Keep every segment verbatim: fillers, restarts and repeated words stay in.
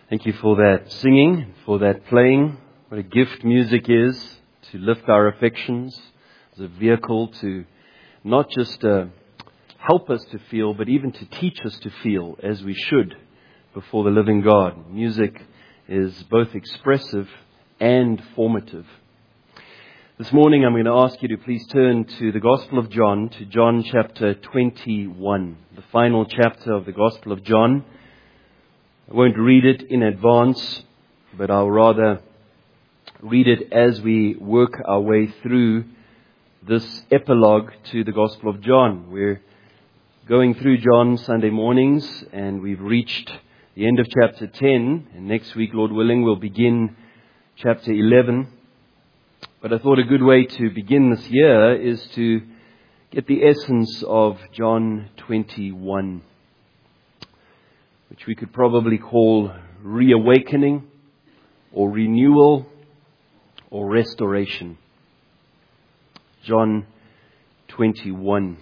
Thank you for that singing, for that playing. What a gift music is to lift our affections as a vehicle to not just uh, help us to feel, but even to teach us to feel as we should before the living God. Music is both expressive and formative. This morning I'm going to ask you to please turn to the Gospel of John, to John chapter twenty-one, the final chapter of the Gospel of John. I won't read it in advance, but I'll rather read it as we work our way through this epilogue to the Gospel of John. We're going through John Sunday mornings, and we've reached the end of chapter ten, and next week, Lord willing, we'll begin chapter eleven. But I thought a good way to begin this year is to get the essence of John twenty-one, which we could probably call reawakening or renewal or restoration. John twenty-one.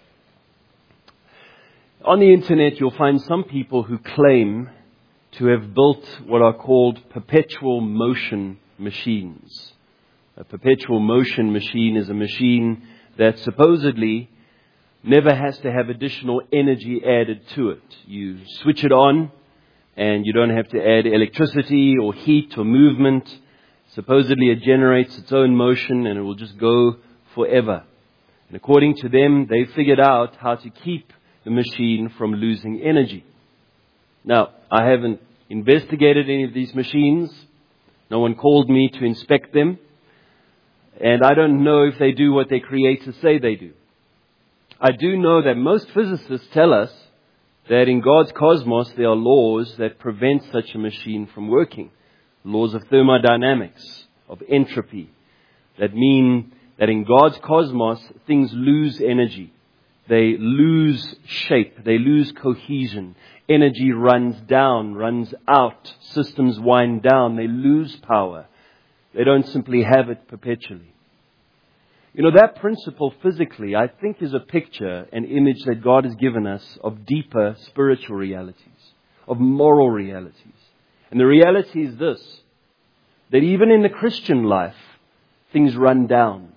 On the internet, you'll find some people who claim to have built what are called perpetual motion machines. A perpetual motion machine is a machine that supposedly never has to have additional energy added to it. You switch it on and you don't have to add electricity or heat or movement. Supposedly it generates its own motion and it will just go forever. And according to them, they figured out how to keep the machine from losing energy. Now, I haven't investigated any of these machines. No one called me to inspect them. And I don't know if they do what their creators say they do. I do know that most physicists tell us that in God's cosmos there are laws that prevent such a machine from working. Laws of thermodynamics, of entropy, that mean that in God's cosmos things lose energy. They lose shape. They lose cohesion. Energy runs down, runs out. Systems wind down. They lose power. They don't simply have it perpetually. You know, that principle physically, I think, is a picture, an image that God has given us of deeper spiritual realities, of moral realities. And the reality is this, that even in the Christian life, things run down.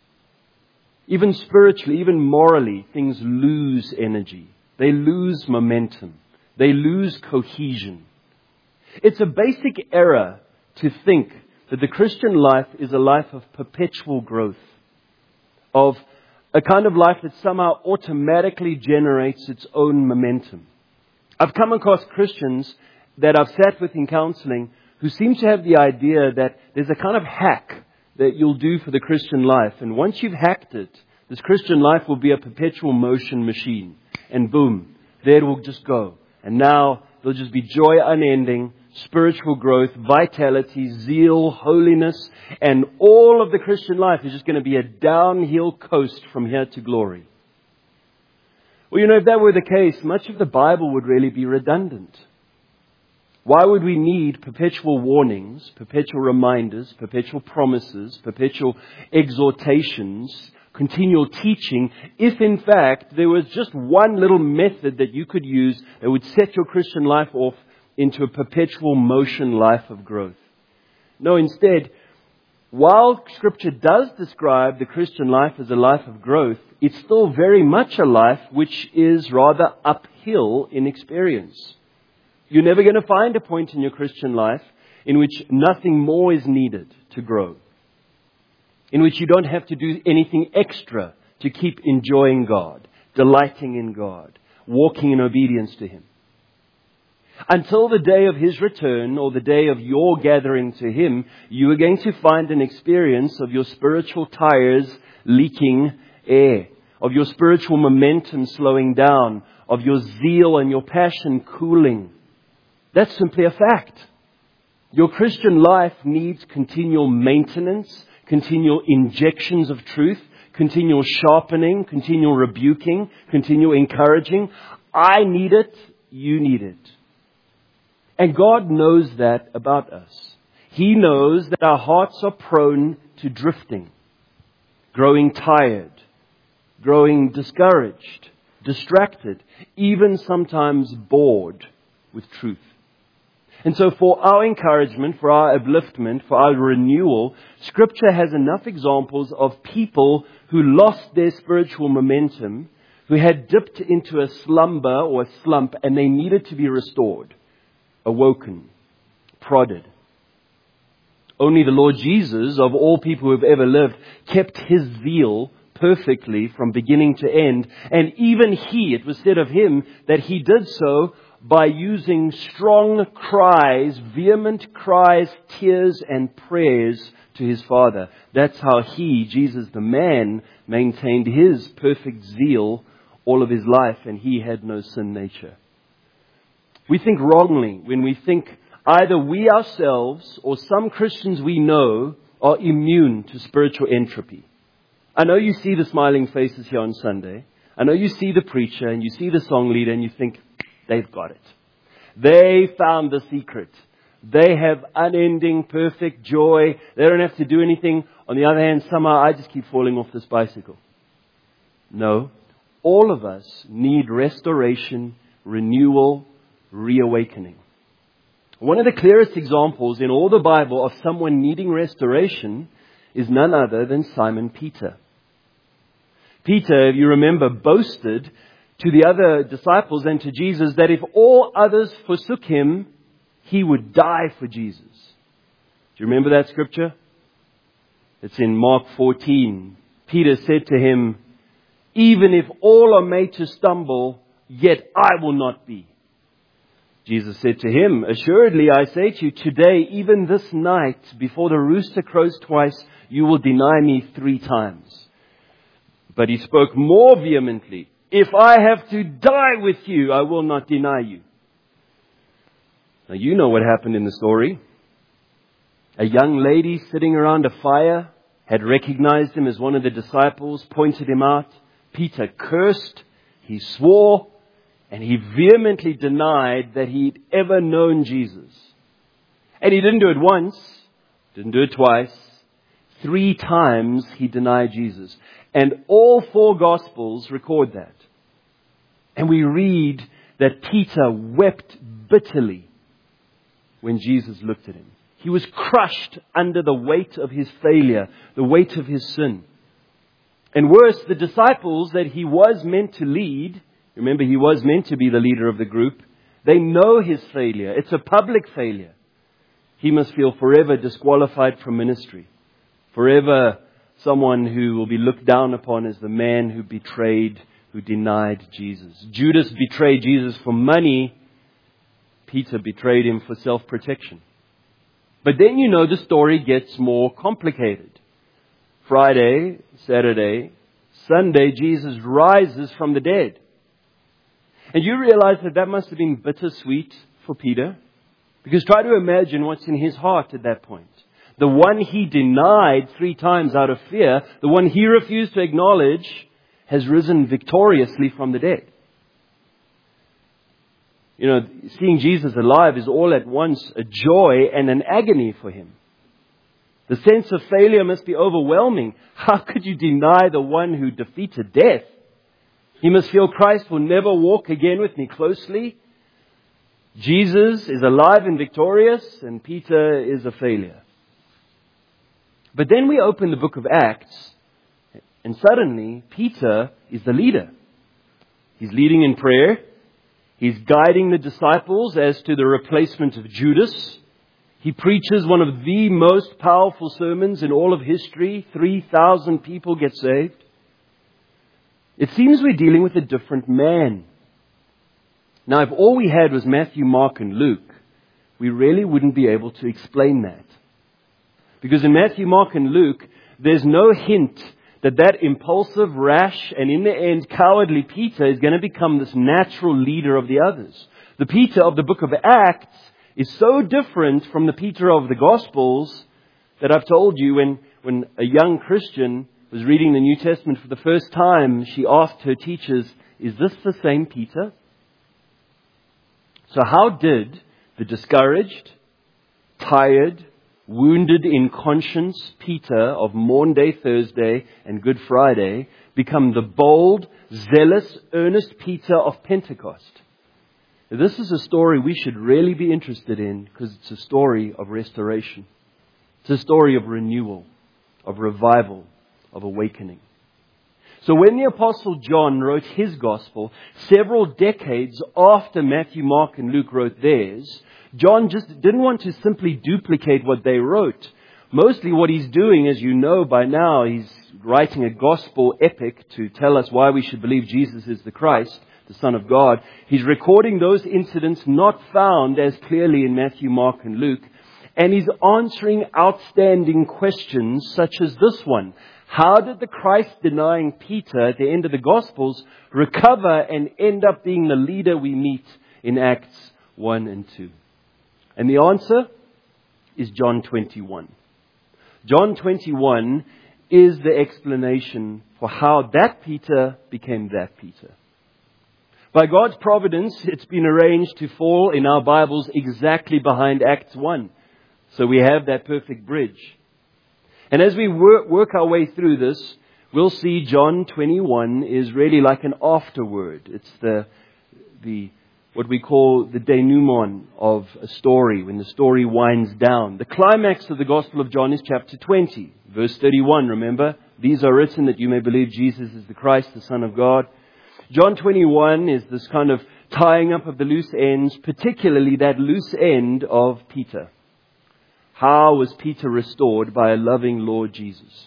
Even spiritually, even morally, things lose energy. They lose momentum. They lose cohesion. It's a basic error to think that the Christian life is a life of perpetual growth, of a kind of life that somehow automatically generates its own momentum. I've come across Christians that I've sat with in counseling who seem to have the idea that there's a kind of hack that you'll do for the Christian life. And once you've hacked it, this Christian life will be a perpetual motion machine. And boom, there it will just go. And now there'll just be joy unending, spiritual growth, vitality, zeal, holiness, and all of the Christian life is just going to be a downhill coast from here to glory. Well, you know, if that were the case, much of the Bible would really be redundant. Why would we need perpetual warnings, perpetual reminders, perpetual promises, perpetual exhortations, continual teaching, if in fact there was just one little method that you could use that would set your Christian life off into a perpetual motion life of growth? No, instead, while Scripture does describe the Christian life as a life of growth, it's still very much a life which is rather uphill in experience. You're never going to find a point in your Christian life in which nothing more is needed to grow, in which you don't have to do anything extra to keep enjoying God, delighting in God, walking in obedience to Him. Until the day of His return or the day of your gathering to Him, you are going to find an experience of your spiritual tires leaking air, of your spiritual momentum slowing down, of your zeal and your passion cooling. That's simply a fact. Your Christian life needs continual maintenance, continual injections of truth, continual sharpening, continual rebuking, continual encouraging. I need it. You need it. And God knows that about us. He knows that our hearts are prone to drifting, growing tired, growing discouraged, distracted, even sometimes bored with truth. And so for our encouragement, for our upliftment, for our renewal, Scripture has enough examples of people who lost their spiritual momentum, who had dipped into a slumber or a slump, and they needed to be restored, awoken, prodded. Only the Lord Jesus, of all people who have ever lived, kept His zeal perfectly from beginning to end. And even He, it was said of Him that He did so by using strong cries, vehement cries, tears and prayers to His Father. That's how He, Jesus the man, maintained His perfect zeal all of His life, and He had no sin nature. We think wrongly when we think either we ourselves or some Christians we know are immune to spiritual entropy. I know you see the smiling faces here on Sunday. I know you see the preacher and you see the song leader and you think, they've got it. They found the secret. They have unending, perfect joy. They don't have to do anything. On the other hand, somehow I just keep falling off this bicycle. No. All of us need restoration, renewal, reawakening. One of the clearest examples in all the Bible of someone needing restoration is none other than Simon Peter. Peter, if you remember, boasted to the other disciples and to Jesus that if all others forsook him, he would die for Jesus. Do you remember that scripture? It's in Mark fourteen. Peter said to him, even if all are made to stumble, yet I will not be. Jesus said to him, assuredly I say to you, today, even this night, before the rooster crows twice, you will deny me three times. But he spoke more vehemently, if I have to die with you, I will not deny you. Now you know what happened in the story. A young lady sitting around a fire had recognized him as one of the disciples, pointed him out. Peter cursed, he swore, and he vehemently denied that he'd ever known Jesus. And he didn't do it once, didn't do it twice. Three times he denied Jesus. And all four Gospels record that. And we read that Peter wept bitterly when Jesus looked at him. He was crushed under the weight of his failure, the weight of his sin. And worse, the disciples that he was meant to lead, remember he was meant to be the leader of the group, they know his failure. It's a public failure. He must feel forever disqualified from ministry. Forever someone who will be looked down upon as the man who betrayed, who denied Jesus. Judas betrayed Jesus for money. Peter betrayed him for self-protection. But then you know the story gets more complicated. Friday, Saturday, Sunday, Jesus rises from the dead. And you realize that that must have been bittersweet for Peter. Because try to imagine what's in his heart at that point. The one he denied three times out of fear, the one he refused to acknowledge, has risen victoriously from the dead. You know, seeing Jesus alive is all at once a joy and an agony for him. The sense of failure must be overwhelming. How could you deny the one who defeated death? He must feel Christ will never walk again with me closely. Jesus is alive and victorious, and Peter is a failure. But then we open the book of Acts, and suddenly Peter is the leader. He's leading in prayer. He's guiding the disciples as to the replacement of Judas. He preaches one of the most powerful sermons in all of history. three thousand people get saved. It seems we're dealing with a different man. Now, if all we had was Matthew, Mark, and Luke, we really wouldn't be able to explain that. Because in Matthew, Mark, and Luke, there's no hint that that impulsive, rash, and in the end, cowardly Peter is going to become this natural leader of the others. The Peter of the book of Acts is so different from the Peter of the Gospels that I've told you when, when a young Christian was reading the New Testament for the first time, she asked her teachers, is this the same Peter? So how did the discouraged, tired, wounded in conscience Peter of Maundy Thursday and Good Friday become the bold, zealous, earnest Peter of Pentecost? This is a story we should really be interested in because it's a story of restoration. It's a story of renewal, of revival, of awakening. So when the Apostle John wrote his gospel, several decades after Matthew, Mark, and Luke wrote theirs, John just didn't want to simply duplicate what they wrote. Mostly what he's doing, as you know by now, he's writing a gospel epic to tell us why we should believe Jesus is the Christ, the Son of God. He's recording those incidents not found as clearly in Matthew, Mark, and Luke. And he's answering outstanding questions such as this one. How did the Christ-denying Peter at the end of the Gospels recover and end up being the leader we meet in Acts one and two? And the answer is John twenty-one. John twenty-one is the explanation for how that Peter became that Peter. By God's providence, it's been arranged to fall in our Bibles exactly behind Acts one. So we have that perfect bridge. And as we work, work our way through this, we'll see John twenty-one is really like an afterword. It's the, the what we call the denouement of a story, when the story winds down. The climax of the Gospel of John is chapter twenty, verse thirty-one, remember? These are written that you may believe Jesus is the Christ, the Son of God. John twenty-one is this kind of tying up of the loose ends, particularly that loose end of Peter. How was Peter restored by a loving Lord Jesus?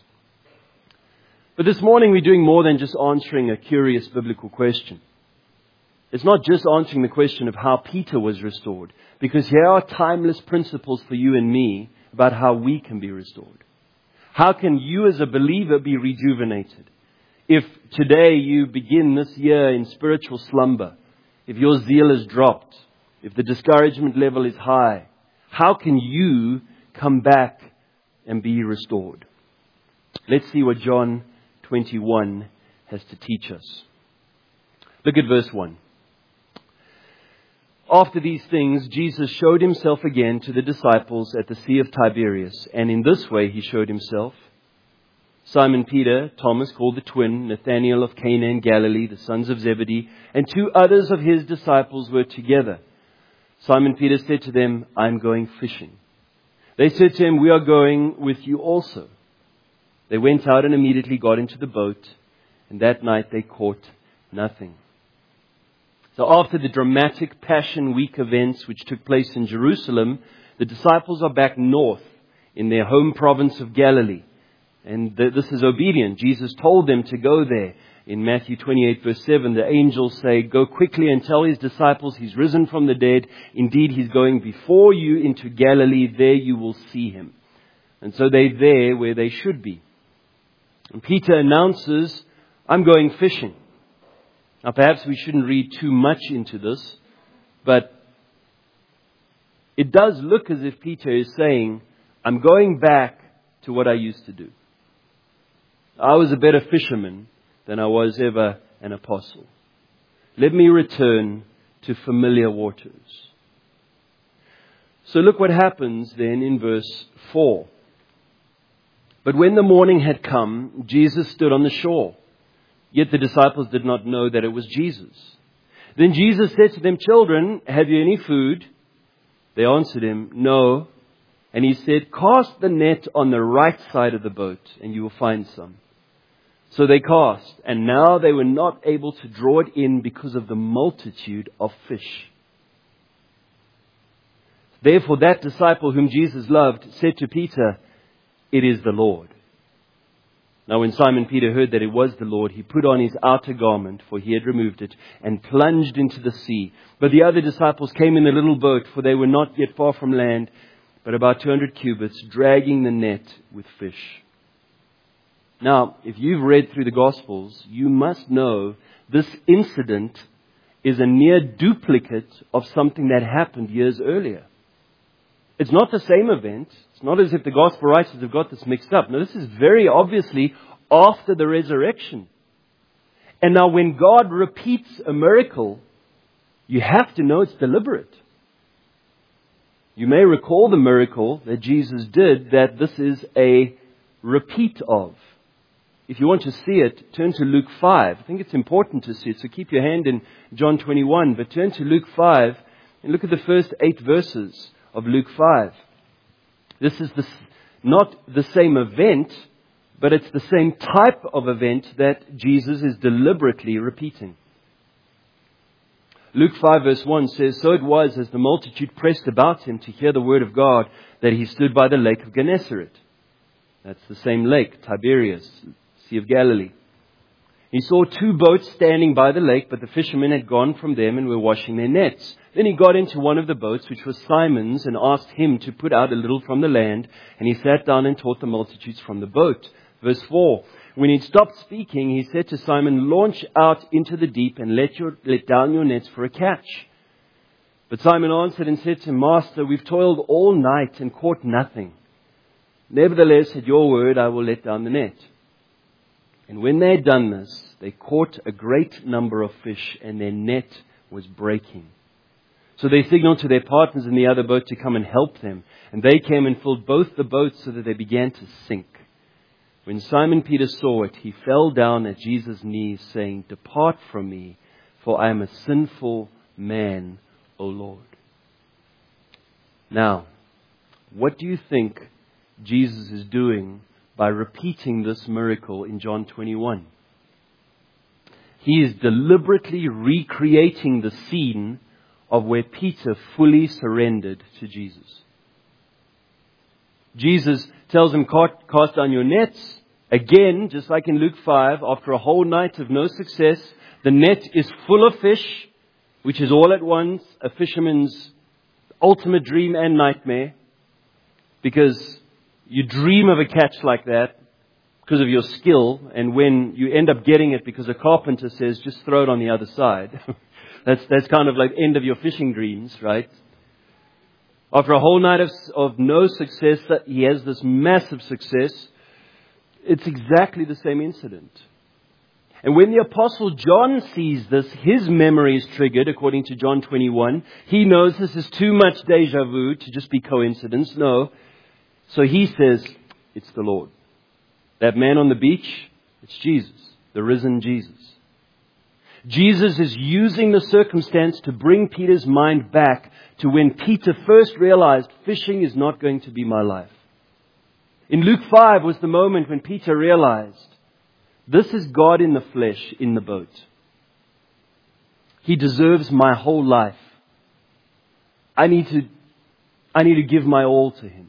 But this morning we're doing more than just answering a curious biblical question. It's not just answering the question of how Peter was restored, because here are timeless principles for you and me about how we can be restored. How can you as a believer be rejuvenated? If today you begin this year in spiritual slumber, if your zeal is dropped, if the discouragement level is high, how can you come back and be restored? Let's see what John twenty-one has to teach us. Look at verse one. After these things, Jesus showed himself again to the disciples at the Sea of Tiberias, and in this way he showed himself. Simon Peter, Thomas called the twin, Nathanael of Cana in Galilee, the sons of Zebedee, and two others of his disciples were together. Simon Peter said to them, "I am going fishing." They said to him, "We are going with you also." They went out and immediately got into the boat, and that night they caught nothing. So after the dramatic Passion Week events which took place in Jerusalem, the disciples are back north in their home province of Galilee. And this is obedient. Jesus told them to go there. In Matthew twenty-eight verse seven, the angels say, "Go quickly and tell his disciples he's risen from the dead. Indeed, he's going before you into Galilee. There you will see him." And so they're there where they should be. And Peter announces, "I'm going fishing." Now perhaps we shouldn't read too much into this, but it does look as if Peter is saying, "I'm going back to what I used to do. I was a better fisherman than I was ever an apostle. Let me return to familiar waters." So look what happens then in verse four. But when the morning had come, Jesus stood on the shore. Yet the disciples did not know that it was Jesus. Then Jesus said to them, "Children, have you any food?" They answered him, "No." And he said, "Cast the net on the right side of the boat, and you will find some." So they cast, and now they were not able to draw it in because of the multitude of fish. Therefore that disciple whom Jesus loved said to Peter, "It is the Lord." Now when Simon Peter heard that it was the Lord, he put on his outer garment, for he had removed it, and plunged into the sea. But the other disciples came in the little boat, for they were not yet far from land, but about two hundred cubits, dragging the net with fish. Now, if you've read through the Gospels, you must know this incident is a near duplicate of something that happened years earlier. It's not the same event. It's not as if the Gospel writers have got this mixed up. No, this is very obviously after the resurrection. And now when God repeats a miracle, you have to know it's deliberate. You may recall the miracle that Jesus did that this is a repeat of. if you want to see it, turn to Luke five. I think it's important to see it, so keep your hand in John twenty-one, but turn to Luke five and look at the first eight verses of Luke five. This is the, not the same event, but it's the same type of event that Jesus is deliberately repeating. Luke five verse one says, "So it was as the multitude pressed about him to hear the word of God, that he stood by the lake of Gennesaret." That's the same lake, Tiberias, Sea of Galilee. He saw two boats standing by the lake, but the fishermen had gone from them and were washing their nets. Then he got into one of the boats, which was Simon's, and asked him to put out a little from the land. And he sat down and taught the multitudes from the boat. Verse four, when he'd stopped speaking, he said to Simon, "Launch out into the deep and let, your, let down your nets for a catch." But Simon answered and said to him, "Master, we've toiled all night and caught nothing. Nevertheless, at your word, I will let down the net." And when they had done this, they caught a great number of fish, and their net was breaking. So they signaled to their partners in the other boat to come and help them. And they came and filled both the boats so that they began to sink. When Simon Peter saw it, he fell down at Jesus' knees, saying, "Depart from me, for I am a sinful man, O Lord." Now, what do you think Jesus is doing by repeating this miracle in John twenty-one? He is deliberately recreating the scene of where Peter fully surrendered to Jesus. Jesus tells him, "Cast down your nets." Again, just like in Luke five, after a whole night of no success, the net is full of fish, which is all at once a fisherman's ultimate dream and nightmare, because you dream of a catch like that because of your skill, and when you end up getting it because a carpenter says, "Just throw it on the other side," that's that's kind of like end of your fishing dreams, right? After a whole night of, of no success, he has this massive success. It's exactly the same incident. And when the Apostle John sees this, his memory is triggered, according to John twenty-one. He knows this is too much deja vu to just be coincidence. No. So he says, "It's the Lord." That man on the beach, it's Jesus, the risen Jesus. Jesus is using the circumstance to bring Peter's mind back to when Peter first realized fishing is not going to be my life. In Luke five was the moment when Peter realized, this is God in the flesh in the boat. He deserves my whole life. I need to, I need to give my all to Him.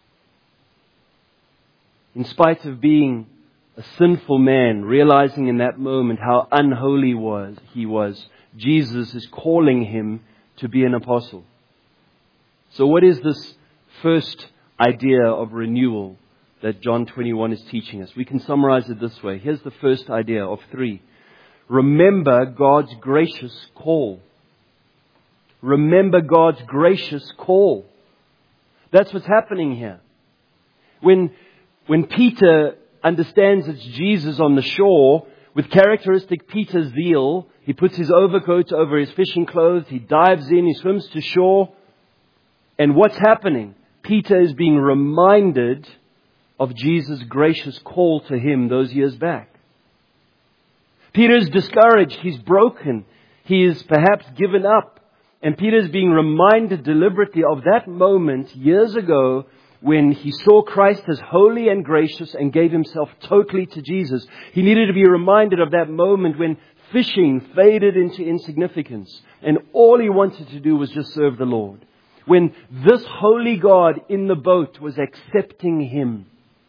In spite of being a sinful man, realizing in that moment how unholy was he was, Jesus is calling him to be an apostle. So what is this first idea of renewal that John twenty-one is teaching us? We can summarize it this way. Here's the first idea of three. Remember God's gracious call. Remember God's gracious call. That's what's happening here. When, when Peter understands it's Jesus on the shore, with characteristic Peter zeal, he puts his overcoat over his fishing clothes, he dives in, he swims to shore. And what's happening? Peter is being reminded of Jesus' gracious call to him those years back. Peter is discouraged, he's broken, he is perhaps given up. And Peter is being reminded deliberately of that moment years ago when he saw Christ as holy and gracious and gave himself totally to Jesus. He needed to be reminded of that moment when fishing faded into insignificance and all he wanted to do was just serve the Lord. When this holy God in the boat was accepting him.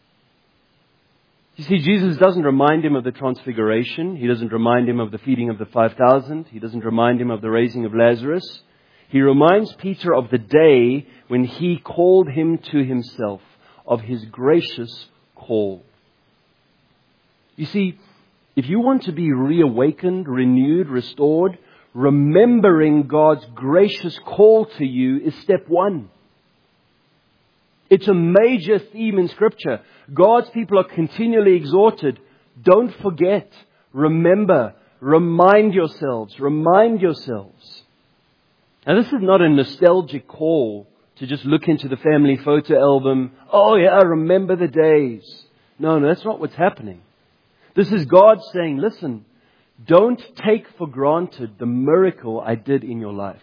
You see, Jesus doesn't remind him of the transfiguration. He doesn't remind him of the feeding of the five thousand. He doesn't remind him of the raising of Lazarus. He reminds Peter of the day when he called him to himself, of his gracious call. You see, if you want to be reawakened, renewed, restored, remembering God's gracious call to you is step one. It's a major theme in Scripture. God's people are continually exhorted. Don't forget. Remember. Remind yourselves. Remind yourselves. Now, this is not a nostalgic call to just look into the family photo album. Oh, yeah, I remember the days. No, no, that's not what's happening. This is God saying, listen, don't take for granted the miracle I did in your life.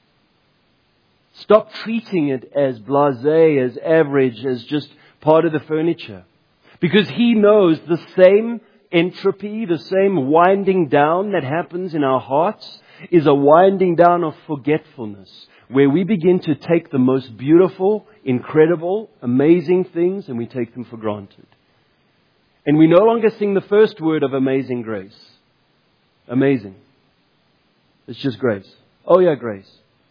Stop treating it as blasé, as average, as just part of the furniture. Because He knows the same entropy, the same winding down that happens in our hearts is a winding down of forgetfulness, where we begin to take the most beautiful, incredible, amazing things and we take them for granted. And we no longer sing the first word of Amazing Grace. Amazing. It's just grace. Oh yeah, grace.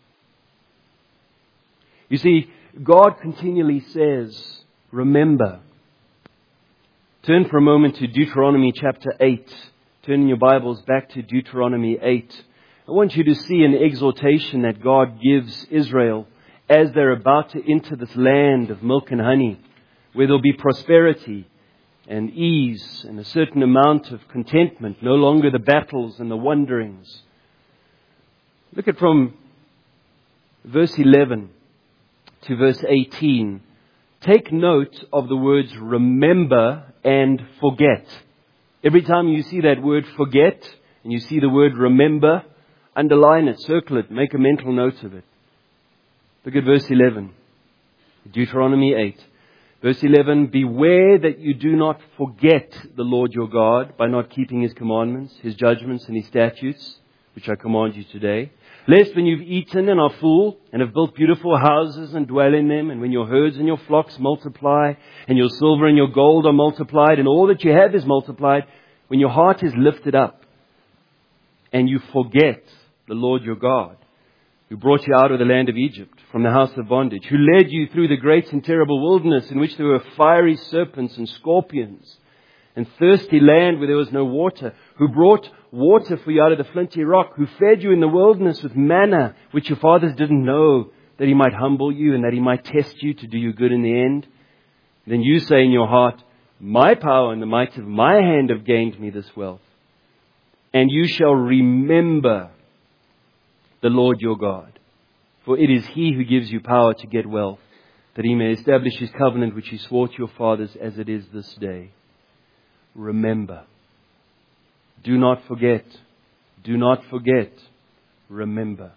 You see, God continually says, remember. Turn for a moment to Deuteronomy chapter eight. Turn in your Bibles back to Deuteronomy eight. I want you to see an exhortation that God gives Israel as they're about to enter this land of milk and honey, where there'll be prosperity and ease and a certain amount of contentment, no longer the battles and the wanderings. Look at from verse eleven to verse eighteen. Take note of the words remember and forget. Every time you see that word forget and you see the word remember, underline it, circle it, make a mental note of it. Look at verse eleven. Deuteronomy eight. Verse eleven, beware that you do not forget the Lord your God by not keeping His commandments, His judgments and His statutes, which I command you today. Lest when you've eaten and are full and have built beautiful houses and dwell in them, and when your herds and your flocks multiply, and your silver and your gold are multiplied, and all that you have is multiplied, when your heart is lifted up, and you forget the Lord your God, who brought you out of the land of Egypt, from the house of bondage, who led you through the great and terrible wilderness, in which there were fiery serpents and scorpions, and thirsty land where there was no water, who brought water for you out of the flinty rock, who fed you in the wilderness with manna, which your fathers didn't know, that He might humble you and that He might test you to do you good in the end. Then you say in your heart, my power and the might of my hand have gained me this wealth. And you shall remember the Lord your God, for it is He who gives you power to get wealth, that He may establish His covenant which He swore to your fathers as it is this day. Remember. Do not forget. Do not forget. Remember.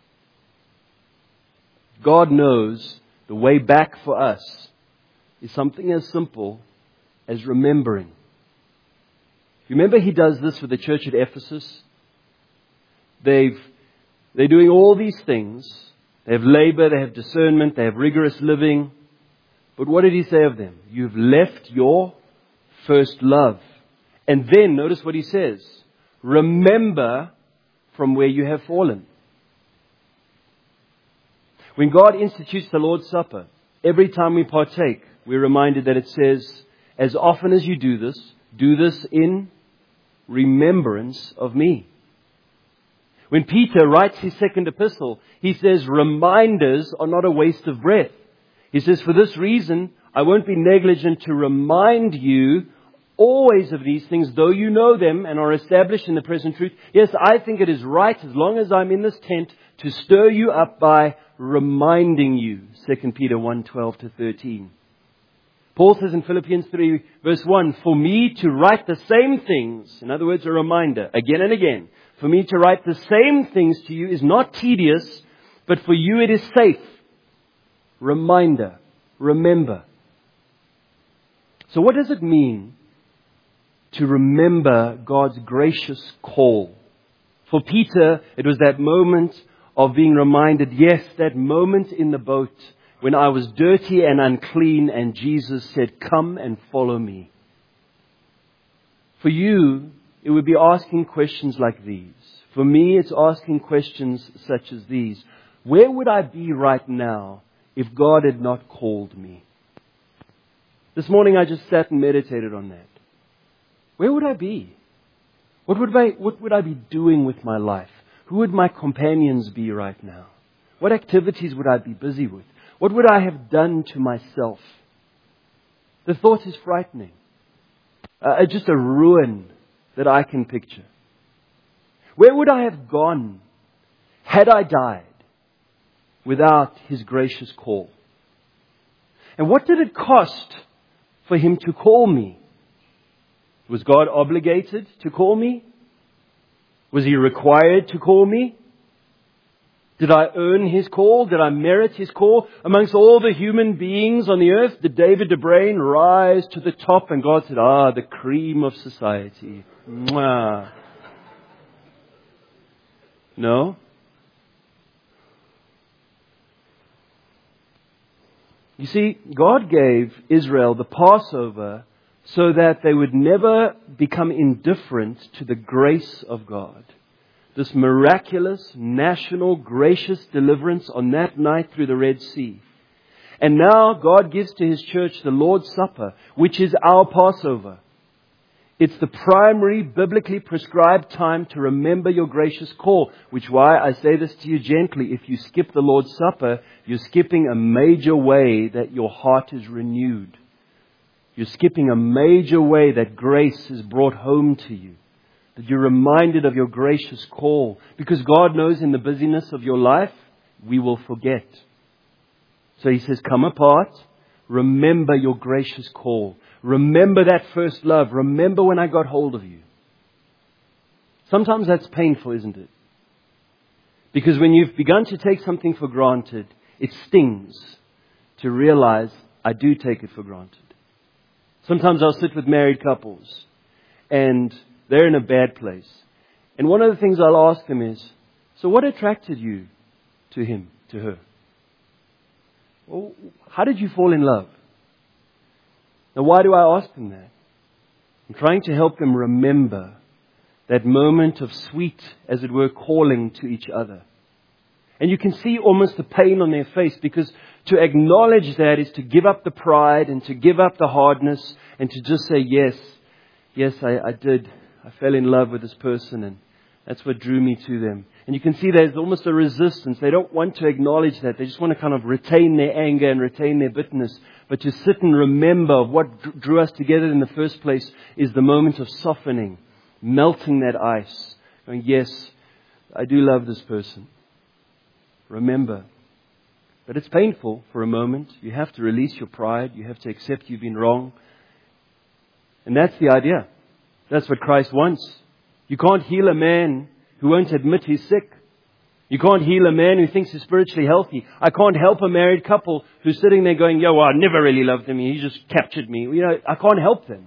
God knows the way back for us is something as simple as remembering. You remember He does this with the church at Ephesus? They've, they're doing all these things. They have labor, they have discernment, they have rigorous living. But what did He say of them? You've left your first love. And then notice what He says. Remember from where you have fallen. When God institutes the Lord's Supper, every time we partake, we're reminded that it says, as often as you do this, do this in remembrance of me. When Peter writes his second epistle, he says, reminders are not a waste of breath. He says, for this reason, I won't be negligent to remind you always of these things, though you know them and are established in the present truth. Yes, I think it is right, as long as I'm in this tent, to stir you up by reminding you. Second Peter one, twelve to thirteen. Paul says in Philippians three, verse one, for me to write the same things, in other words, a reminder, again and again, for me to write the same things to you is not tedious, but for you it is safe. Reminder. Remember. So what does it mean to remember God's gracious call? For Peter, it was that moment of being reminded, yes, that moment in the boat when I was dirty and unclean and Jesus said, come and follow me. For you, it would be asking questions like these. For me, it's asking questions such as these. Where would I be right now if God had not called me? This morning I just sat and meditated on that. Where would I be? What would I, what would I be doing with my life? Who would my companions be right now? What activities would I be busy with? What would I have done to myself? The thought is frightening. Uh, just a ruin that I can picture. Where would I have gone had I died without His gracious call? And what did it cost for Him to call me? Was God obligated to call me? Was He required to call me? Did I earn His call? Did I merit His call? Amongst all the human beings on the earth, did David de Bruyn rise to the top and God said, ah, the cream of society? Mwah. No. You see, God gave Israel the Passover so that they would never become indifferent to the grace of God. This miraculous, national, gracious deliverance on that night through the Red Sea. And now God gives to His church the Lord's Supper, which is our Passover. It's the primary biblically prescribed time to remember your gracious call, which is why I say this to you gently. If you skip the Lord's Supper, you're skipping a major way that your heart is renewed. You're skipping a major way that grace is brought home to you. That you're reminded of your gracious call. Because God knows in the busyness of your life, we will forget. So He says, come apart. Remember your gracious call. Remember that first love. Remember when I got hold of you. Sometimes that's painful, isn't it? Because when you've begun to take something for granted, it stings to realize I do take it for granted. Sometimes I'll sit with married couples and they're in a bad place. And one of the things I'll ask them is, so what attracted you to him, to her? Well, how did you fall in love? Now, why do I ask them that? I'm trying to help them remember that moment of sweet, as it were, calling to each other. And you can see almost the pain on their face, because to acknowledge that is to give up the pride and to give up the hardness and to just say, yes, yes, I, I did. I fell in love with this person, and that's what drew me to them. And you can see there's almost a resistance. They don't want to acknowledge that. They just want to kind of retain their anger and retain their bitterness. But to sit and remember of what drew us together in the first place is the moment of softening, melting that ice. Going, yes, I do love this person. Remember. But it's painful for a moment. You have to release your pride. You have to accept you've been wrong. And that's the idea. That's what Christ wants. You can't heal a man who won't admit he's sick. You can't heal a man who thinks he's spiritually healthy. I can't help a married couple who's sitting there going, yo, well, I never really loved him. He just captured me. You know, I can't help them.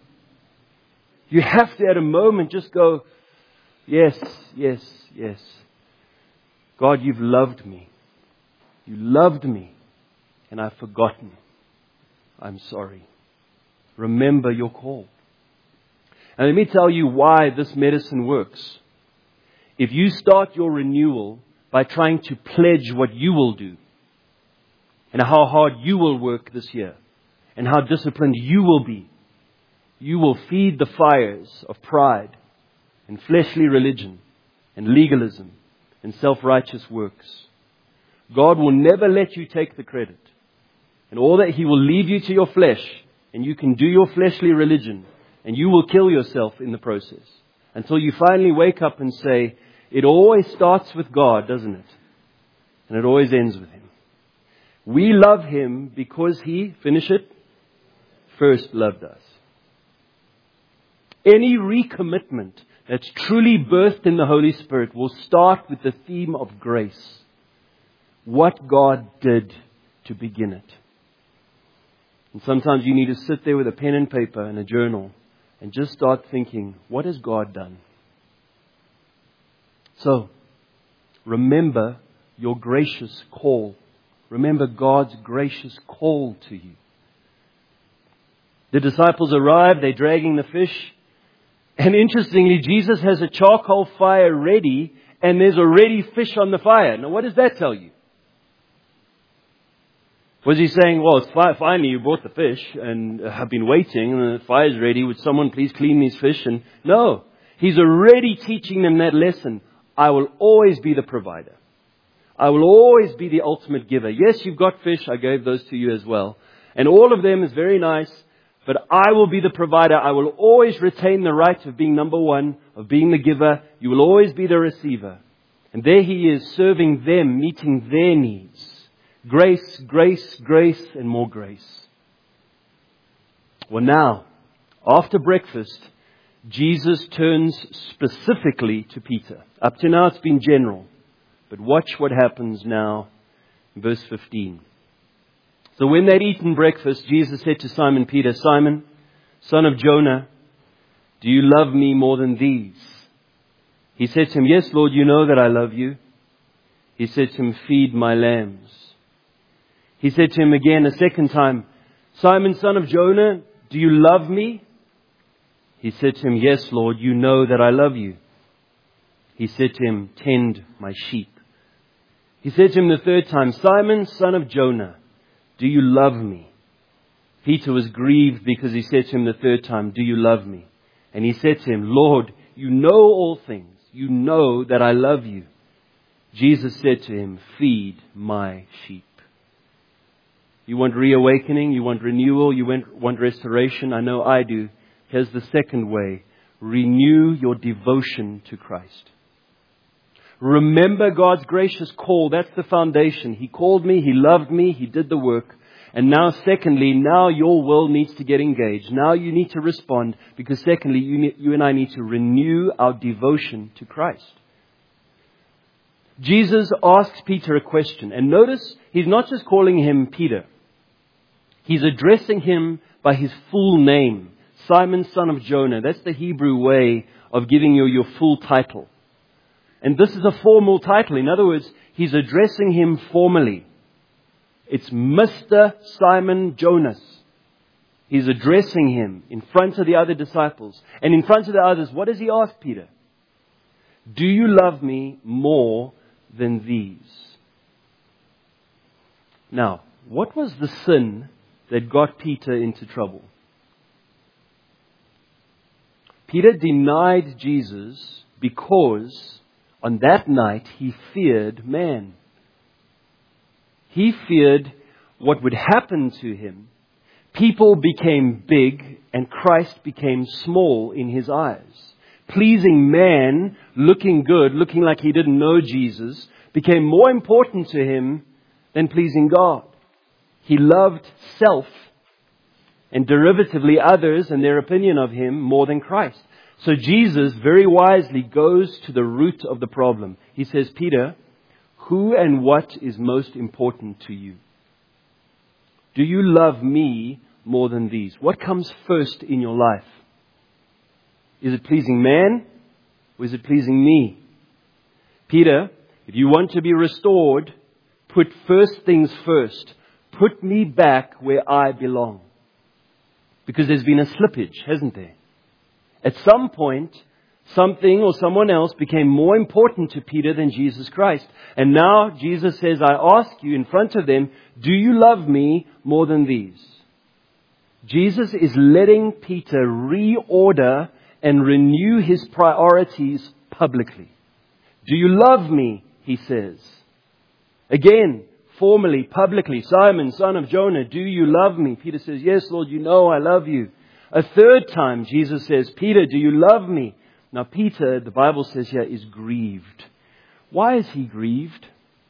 You have to, at a moment, just go, yes, yes, yes. God, you've loved me. You loved me. And I've forgotten. I'm sorry. Remember your call. And let me tell you why this medicine works. If you start your renewal by trying to pledge what you will do, and how hard you will work this year, and how disciplined you will be, you will feed the fires of pride and fleshly religion and legalism and self-righteous works. God will never let you take the credit. And all that He will leave you to your flesh, and you can do your fleshly religion, and you will kill yourself in the process. Until you finally wake up and say, it always starts with God, doesn't it? And it always ends with Him. We love Him because He, finish it, first loved us. Any recommitment that's truly birthed in the Holy Spirit will start with the theme of grace. What God did to begin it. And sometimes you need to sit there with a pen and paper and a journal and just start thinking, what has God done? So, remember your gracious call. Remember God's gracious call to you. The disciples arrive, they're dragging the fish. And interestingly, Jesus has a charcoal fire ready, and there's already fish on the fire. Now, what does that tell you? Was He saying, well, it's fi- finally you brought the fish, and I've been waiting, and the fire's ready. Would someone please clean these fish? And no, He's already teaching them that lesson. I will always be the provider. I will always be the ultimate giver. Yes, you've got fish. I gave those to you as well. And all of them is very nice. But I will be the provider. I will always retain the right of being number one, of being the giver. You will always be the receiver. And there He is, serving them, meeting their needs. Grace, grace, grace, and more grace. Well, now, After breakfast, Jesus turns specifically to Peter. Up to now it's been general. But watch what happens now in verse fifteen. So when they'd eaten breakfast, Jesus said to Simon Peter, Simon, son of Jonah, do you love me more than these? He said to him, yes, Lord, you know that I love you. He said to him, feed my lambs. He said to him again a second time, Simon, son of Jonah, do you love me? He said to him, yes, Lord, you know that I love you. He said to him, tend my sheep. He said to him the third time, Simon, son of Jonah, do you love me? Peter was grieved because he said to him the third time, do you love me? And he said to him, Lord, you know all things. You know that I love you. Jesus said to him, feed my sheep. You want reawakening? You want renewal? You want restoration? I know I do. Here's the second way. Renew your devotion to Christ. Remember God's gracious call. That's the foundation. He called me. He loved me. He did the work. And now, secondly, now your will needs to get engaged. Now you need to respond because secondly, you, need, you and I need to renew our devotion to Christ. Jesus asks Peter a question. And notice, he's not just calling him Peter. He's addressing him by his full name. Simon, son of Jonah. That's the Hebrew way of giving you your full title. And this is a formal title. In other words, he's addressing him formally. It's Mister Simon Jonas. He's addressing him in front of the other disciples. And in front of the others, what does he ask Peter? Do you love me more than these? Now, what was the sin that got Peter into trouble? Peter denied Jesus because on that night he feared man. He feared what would happen to him. People became big and Christ became small in his eyes. Pleasing man, looking good, looking like he didn't know Jesus, became more important to him than pleasing God. He loved self and derivatively others and their opinion of him more than Christ. So Jesus very wisely goes to the root of the problem. He says, Peter, who and what is most important to you? Do you love me more than these? What comes first in your life? Is it pleasing man or is it pleasing me? Peter, if you want to be restored, put first things first. Put me back where I belong. Because there's been a slippage, hasn't there? At some point, something or someone else became more important to Peter than Jesus Christ. And now Jesus says, I ask you in front of them, do you love me more than these? Jesus is letting Peter reorder and renew his priorities publicly. Do you love me? He says. Again, formally, publicly, Simon, son of Jonah, do you love me? Peter says, yes, Lord, you know I love you. A third time, Jesus says, Peter, do you love me? Now, Peter, the Bible says here, is grieved. Why is he grieved?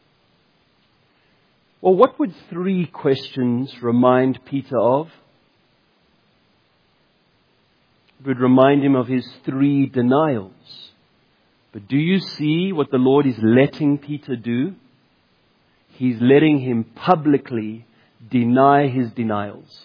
Well, what would three questions remind Peter of? It would remind him of his three denials. But do you see what the Lord is letting Peter do? He's letting him publicly deny his denials.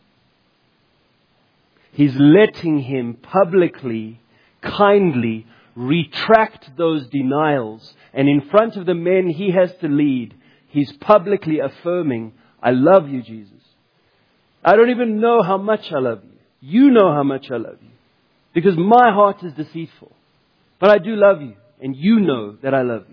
He's letting him publicly, kindly retract those denials. And in front of the men he has to lead, he's publicly affirming, I love you, Jesus. I don't even know how much I love you. You know how much I love you. Because my heart is deceitful. But I do love you. And you know that I love you.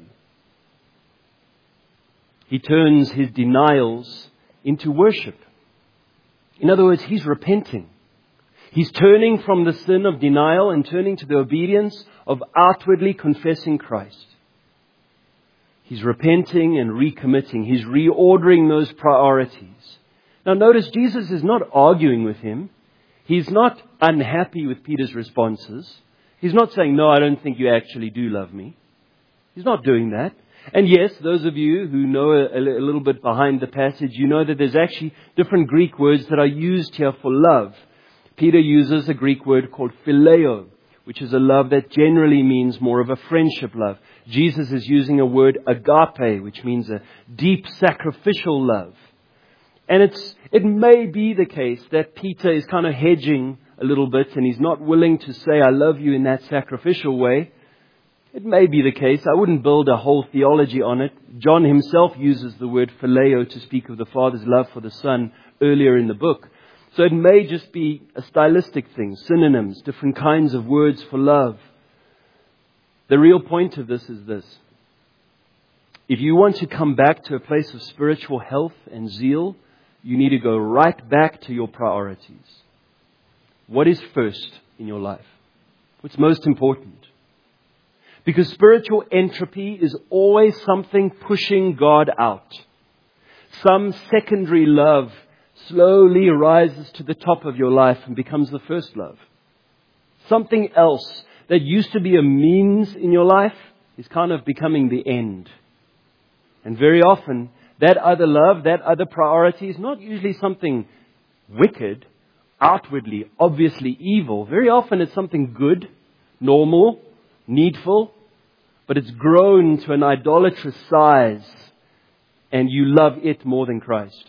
He turns his denials into worship. In other words, he's repenting. He's turning from the sin of denial and turning to the obedience of outwardly confessing Christ. He's repenting and recommitting. He's reordering those priorities. Now notice, Jesus is not arguing with him. He's not unhappy with Peter's responses. He's not saying, no, I don't think you actually do love me. He's not doing that. And yes, those of you who know a, a little bit behind the passage, you know that there's actually different Greek words that are used here for love. Peter uses a Greek word called phileo, which is a love that generally means more of a friendship love. Jesus is using a word agape, which means a deep sacrificial love. And it's it may be the case that Peter is kind of hedging a little bit and he's not willing to say, I love you in that sacrificial way. It may be the case. I wouldn't build a whole theology on it. John himself uses the word phileo to speak of the Father's love for the Son earlier in the book. So it may just be a stylistic thing, synonyms, different kinds of words for love. The real point of this is this. If you want to come back to a place of spiritual health and zeal, you need to go right back to your priorities. What is first in your life? What's most important? Because spiritual entropy is always something pushing God out. Some secondary love slowly rises to the top of your life and becomes the first love. Something else that used to be a means in your life is kind of becoming the end. And very often, that other love, that other priority is not usually something wicked, outwardly, obviously evil. Very often it's something good, normal, needful, but it's grown to an idolatrous size and you love it more than Christ.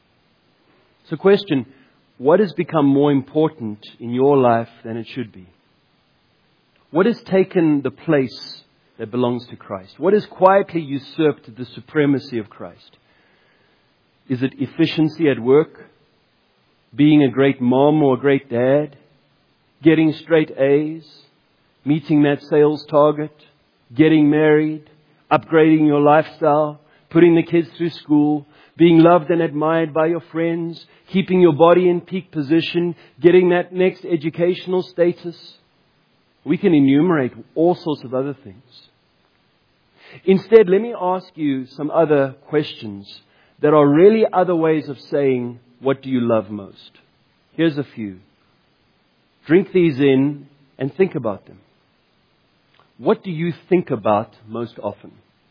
So question, what has become more important in your life than it should be? What has taken the place that belongs to Christ? What has quietly usurped the supremacy of Christ? Is it efficiency at work? Being a great mom or a great dad? Getting straight A's? Meeting that sales target? Getting married? Upgrading your lifestyle? Putting the kids through school? Being loved and admired by your friends? Keeping your body in peak position? Getting that next educational status? We can enumerate all sorts of other things. Instead, let me ask you some other questions that are really other ways of saying, what do you love most? Here's a few. Drink these in and think about them. What do you think about most often?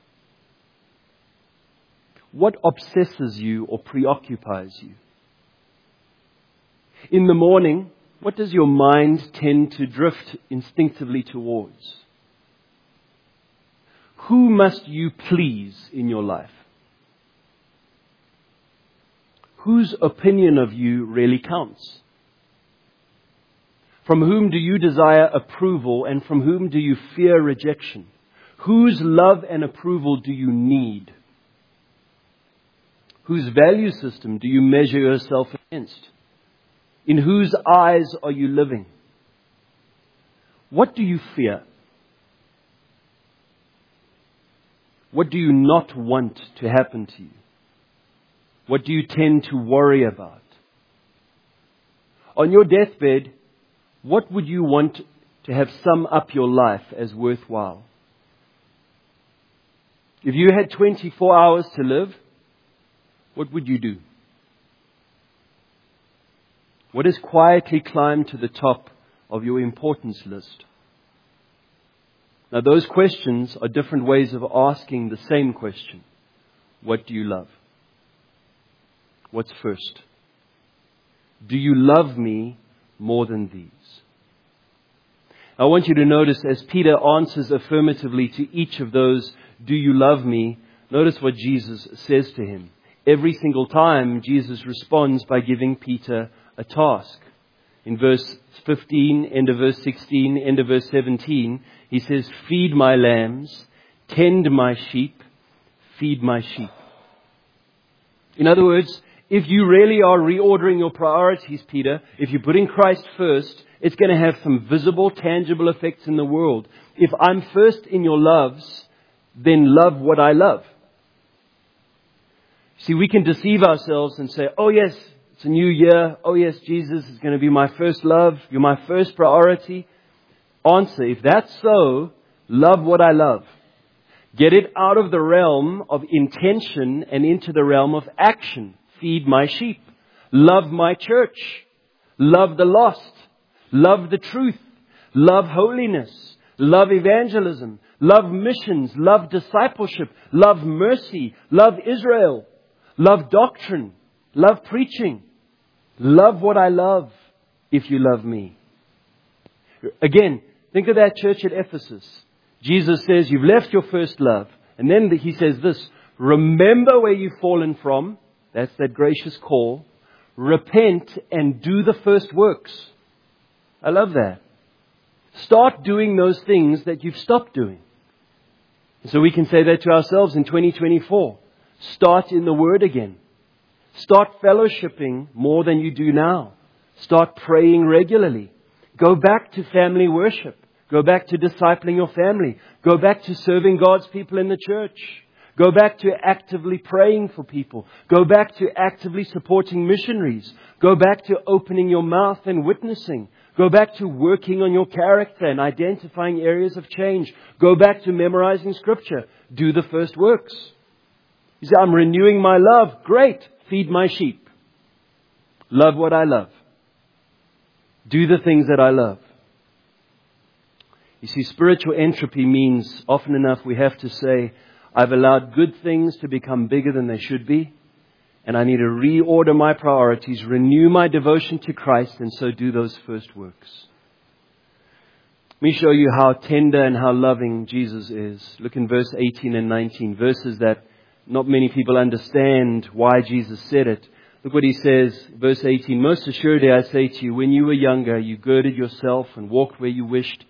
What obsesses you or preoccupies you? In the morning, what does your mind tend to drift instinctively towards? Who must you please in your life? Whose opinion of you really counts? From whom do you desire approval and from whom do you fear rejection? Whose love and approval do you need? Whose value system do you measure yourself against? In whose eyes are you living? What do you fear? What do you not want to happen to you? What do you tend to worry about? On your deathbed, what would you want to have sum up your life as worthwhile? If you had twenty-four hours to live, what would you do? What has quietly climbed to the top of your importance list? Now, those questions are different ways of asking the same question. What do you love? What's first? Do you love me more than these? I want you to notice as Peter answers affirmatively to each of those, do you love me? Notice what Jesus says to him. Every single time, Jesus responds by giving Peter a task. In verse fifteen, end of verse sixteen, end of verse seventeen, he says, feed my lambs, tend my sheep, feed my sheep. In other words, if you really are reordering your priorities, Peter, if you're putting Christ first, it's going to have some visible, tangible effects in the world. If I'm first in your loves, then love what I love. See, we can deceive ourselves and say, oh yes, it's a new year. Oh yes, Jesus is going to be my first love. You're my first priority. Answer, if that's so, love what I love. Get it out of the realm of intention and into the realm of action. Feed my sheep. Love my church. Love the lost. Love the truth. Love holiness. Love evangelism. Love missions. Love discipleship. Love mercy. Love Israel. Love doctrine. Love preaching. Love what I love. if you love me. Again, think of that church at Ephesus. Jesus says, you've left your first love. And then he says this, remember where you've fallen from. That's that gracious call. Repent and do the first works. I love that. Start doing those things that you've stopped doing. So we can say that to ourselves in twenty twenty-four. Start in the Word again. Start fellowshipping more than you do now. Start praying regularly. Go back to family worship. Go back to discipling your family. Go back to serving God's people in the church. Go back to actively praying for people. Go back to actively supporting missionaries. Go back to opening your mouth and witnessing. Go back to working on your character and identifying areas of change. Go back to memorizing Scripture. Do the first works. You say, I'm renewing my love. Great. Feed my sheep. Love what I love. Do the things that I love. You see, spiritual entropy means often enough we have to say, I've allowed good things to become bigger than they should be. And I need to reorder my priorities, renew my devotion to Christ, and so do those first works. Let me show you how tender and how loving Jesus is. Look in verse eighteen and nineteen, verses that not many people understand why Jesus said it. Look what he says, verse eighteen. Most assuredly I say to you, when you were younger, you girded yourself and walked where you wished.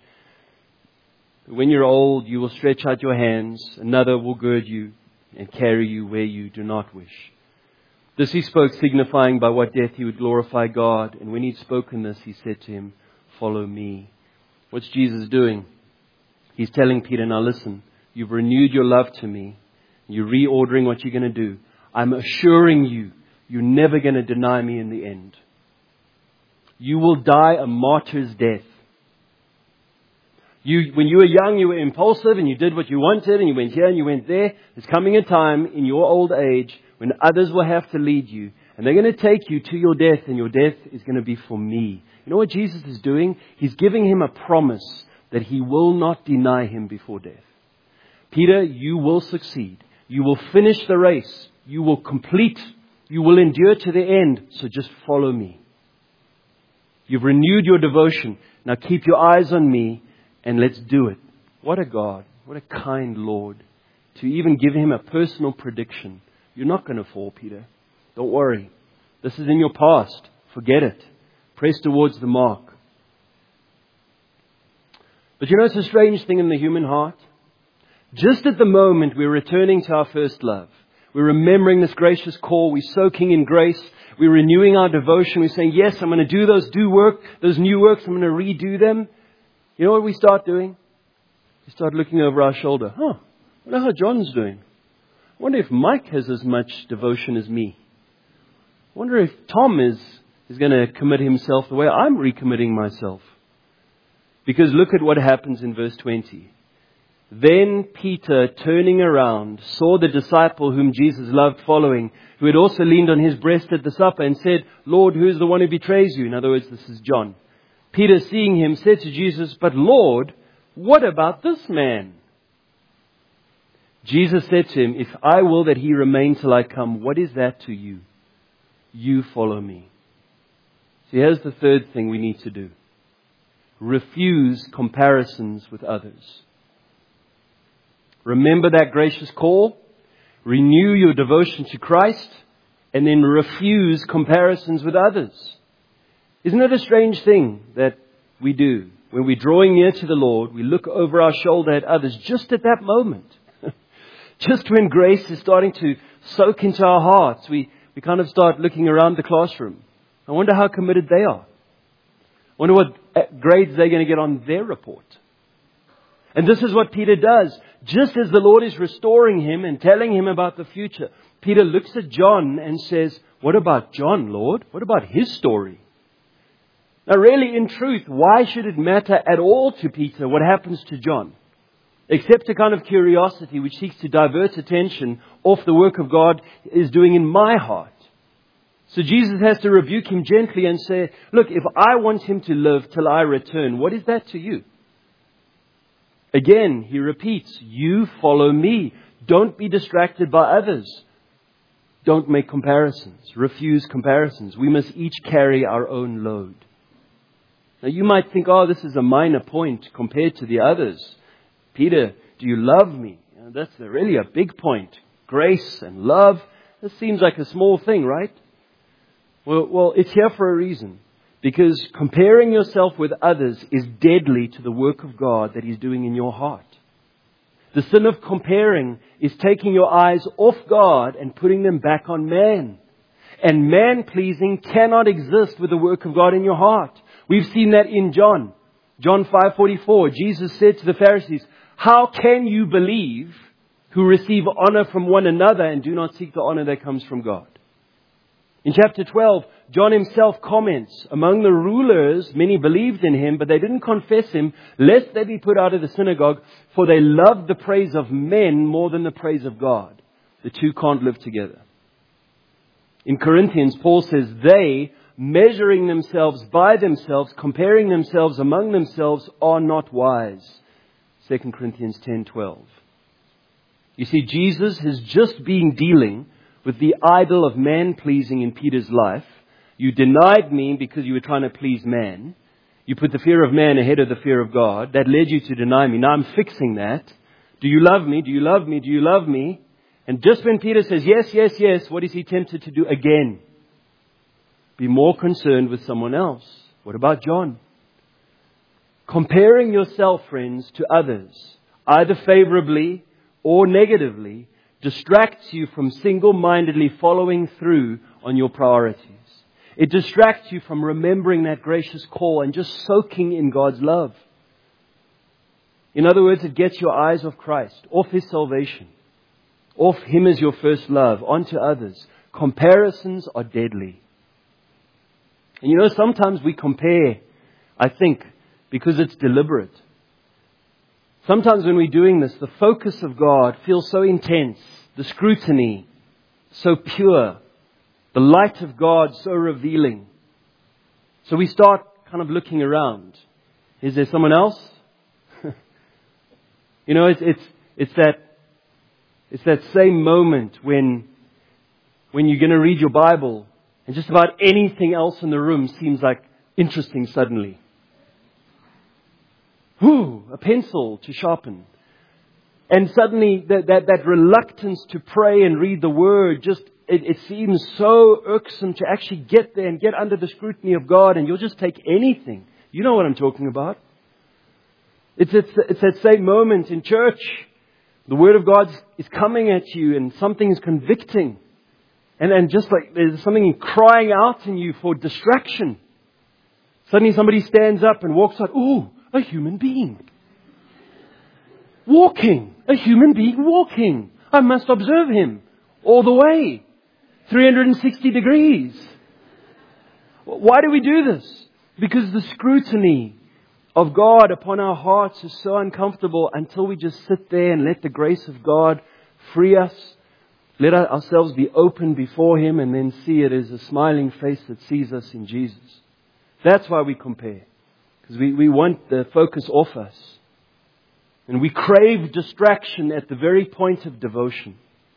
When you're old, you will stretch out your hands. Another will gird you and carry you where you do not wish. This he spoke, signifying by what death he would glorify God. And when he'd spoken this, he said to him, follow me. What's Jesus doing? He's telling Peter, now listen, you've renewed your love to me. You're reordering what you're going to do. I'm assuring you, you're never going to deny me in the end. You will die a martyr's death. You, when you were young, you were impulsive and you did what you wanted and you went here and you went there. There's coming a time in your old age when others will have to lead you. And they're going to take you to your death, and your death is going to be for me. You know what Jesus is doing? He's giving him a promise that he will not deny him before death. Peter, you will succeed. You will finish the race. You will complete. You will endure to the end. So just follow me. You've renewed your devotion. Now keep your eyes on me and let's do it. What a God. What a kind Lord. To even give him a personal prediction. You're not going to fall, Peter. Don't worry. This is in your past. Forget it. Press towards the mark. But you know, it's a strange thing in the human heart. Just at the moment we're returning to our first love. We're remembering this gracious call. We're soaking in grace. We're renewing our devotion. We're saying, yes, I'm going to do those do work, those new works. I'm going to redo them. You know what we start doing? We start looking over our shoulder. Huh, I wonder how John's doing. I wonder if Mike has as much devotion as me. I wonder if Tom is, is going to commit himself the way I'm recommitting myself. Because look at what happens in verse twenty. Then Peter, turning around, saw the disciple whom Jesus loved following, who had also leaned on his breast at the supper and said, Lord, who is the one who betrays you? In other words, this is John. Peter, seeing him, said to Jesus, but Lord, what about this man? Jesus said to him, if I will that he remain till I come, what is that to you? You follow me. So here's the third thing we need to do. Refuse comparisons with others. Remember that gracious call. Renew your devotion to Christ. And then refuse comparisons with others. Isn't it a strange thing that we do? When we're drawing near to the Lord, we look over our shoulder at others just at that moment. Just when grace is starting to soak into our hearts, we, we kind of start looking around the classroom. I wonder how committed they are. I wonder what grades they're going to get on their report. And this is what Peter does. Just as the Lord is restoring him and telling him about the future, Peter looks at John and says, what about John, Lord? What about his story? Now really, in truth, why should it matter at all to Peter what happens to John? Except a kind of curiosity which seeks to divert attention off the work of God is doing in my heart. So Jesus has to rebuke him gently and say, look, if I want him to live till I return, what is that to you? Again, he repeats, you follow me. Don't be distracted by others. Don't make comparisons. Refuse comparisons. We must each carry our own load. Now you might think, oh, this is a minor point compared to the others. Peter, do you love me? You know, that's a really a big point. Grace and love. This seems like a small thing, right? Well, well, it's here for a reason. Because comparing yourself with others is deadly to the work of God that He's doing in your heart. The sin of comparing is taking your eyes off God and putting them back on man. And man-pleasing cannot exist with the work of God in your heart. We've seen that in John. John five forty-four, Jesus said to the Pharisees, how can you believe who receive honor from one another and do not seek the honor that comes from God? In chapter twelve, John himself comments, among the rulers, many believed in Him, but they didn't confess Him, lest they be put out of the synagogue, for they loved the praise of men more than the praise of God. The two can't live together. In Corinthians, Paul says, they, measuring themselves by themselves, comparing themselves among themselves, are not wise. Second Corinthians ten twelve. You see, Jesus has just been dealing with the idol of man-pleasing in Peter's life. You denied me because you were trying to please man. You put the fear of man ahead of the fear of God. That led you to deny me. Now I'm fixing that. Do you love me? Do you love me? Do you love me? And just when Peter says, yes, yes, yes, what is he tempted to do again? Be more concerned with someone else. What about John? Comparing yourself, friends, to others, either favorably or negatively, distracts you from single-mindedly following through on your priorities. It distracts you from remembering that gracious call and just soaking in God's love. In other words, it gets your eyes off Christ, off His salvation, off Him as your first love, onto others. Comparisons are deadly. And you know, sometimes we compare, I think, because it's deliberate. Sometimes when we're doing this, the focus of God feels so intense, the scrutiny so pure, the light of God so revealing. So we start kind of looking around. Is there someone else? You know, it's it's it's that it's that same moment when when you're going to read your Bible and just about anything else in the room seems like interesting suddenly. Whoo, a pencil to sharpen. And suddenly that, that, that reluctance to pray and read the Word, just it, it seems so irksome to actually get there and get under the scrutiny of God, and you'll just take anything. You know what I'm talking about. It's, it's, it's that same moment in church. The Word of God is coming at you and something is convicting. And, and just like there's something crying out in you for distraction. Suddenly somebody stands up and walks out. Ooh, a human being. Walking. A human being walking. I must observe him all the way. three hundred sixty degrees. Why do we do this? Because the scrutiny of God upon our hearts is so uncomfortable until we just sit there and let the grace of God free us. Let ourselves be open before Him and then see it as a smiling face that sees us in Jesus. That's why we compare. Because we, we want the focus off us. And we crave distraction at the very point of devotion.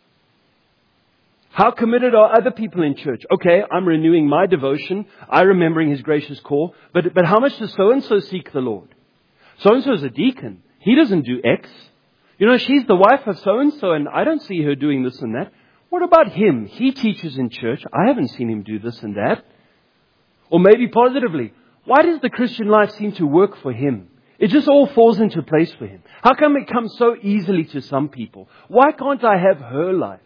How committed are other people in church? Okay, I'm renewing my devotion. I'm remembering His gracious call. But, but how much does so-and-so seek the Lord? So-and-so is a deacon. He doesn't do X. You know, she's the wife of so-and-so and I don't see her doing this and that. What about him? He teaches in church. I haven't seen him do this and that. Or maybe positively, why does the Christian life seem to work for him? It just all falls into place for him. How come it comes so easily to some people? Why can't I have her life?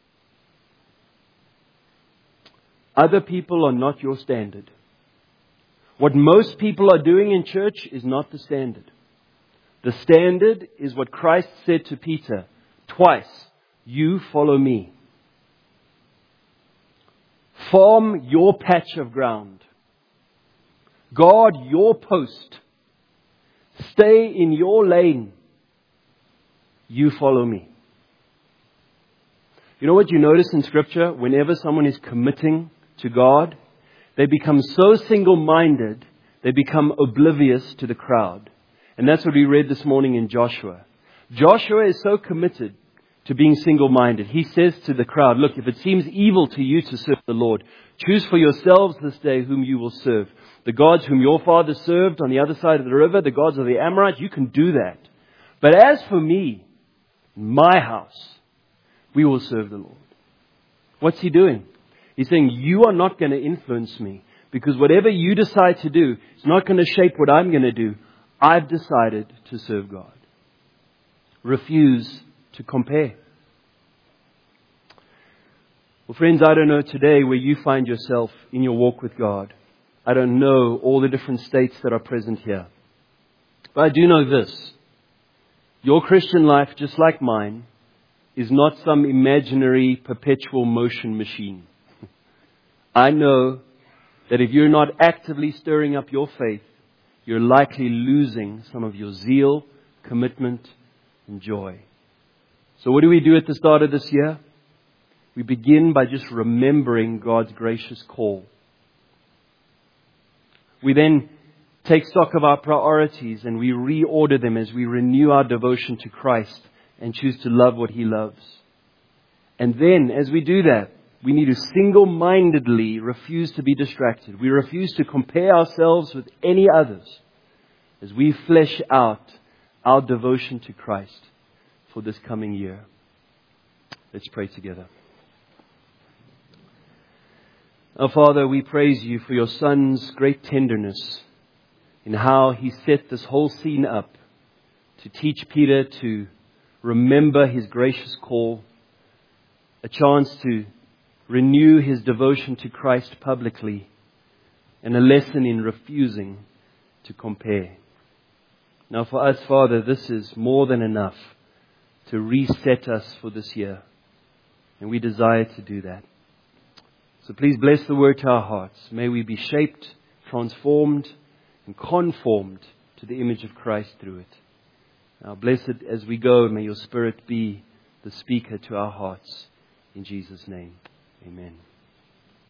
Other people are not your standard. What most people are doing in church is not the standard. The standard is what Christ said to Peter twice. You follow me. Farm your patch of ground. Guard your post. Stay in your lane. You follow me. You know what you notice in Scripture? Whenever someone is committing to God, they become so single-minded, they become oblivious to the crowd. And that's what we read this morning in Joshua. Joshua is so committed to being single-minded. He says to the crowd, look, if it seems evil to you to serve the Lord, choose for yourselves this day whom you will serve. the gods whom your father served on the other side of the river, the gods of the Amorites, you can do that. But as for me, my house, we will serve the Lord. What's he doing? He's saying, you are not going to influence me, because whatever you decide to do is not going to shape what I'm going to do. I've decided to serve God. Refuse to compare. Well, friends, I don't know today where you find yourself in your walk with God. I don't know all the different states that are present here. But I do know this. Your Christian life, just like mine, is not some imaginary perpetual motion machine. I know that if you're not actively stirring up your faith, you're likely losing some of your zeal, commitment, and joy. So what do we do at the start of this year? We begin by just remembering God's gracious call. We then take stock of our priorities and we reorder them as we renew our devotion to Christ and choose to love what He loves. And then, as we do that, we need to single-mindedly refuse to be distracted. We refuse to compare ourselves with any others as we flesh out our devotion to Christ for this coming year. Let's pray together. Our Father, we praise You for Your Son's great tenderness in how He set this whole scene up to teach Peter to remember his gracious call, a chance to renew his devotion to Christ publicly, and a lesson in refusing to compare. Now for us, Father, this is more than enough to reset us for this year, and we desire to do that. So please bless the word to our hearts. May we be shaped, transformed, and conformed to the image of Christ through it. Now bless it as we go. May Your Spirit be the speaker to our hearts. In Jesus' name, amen.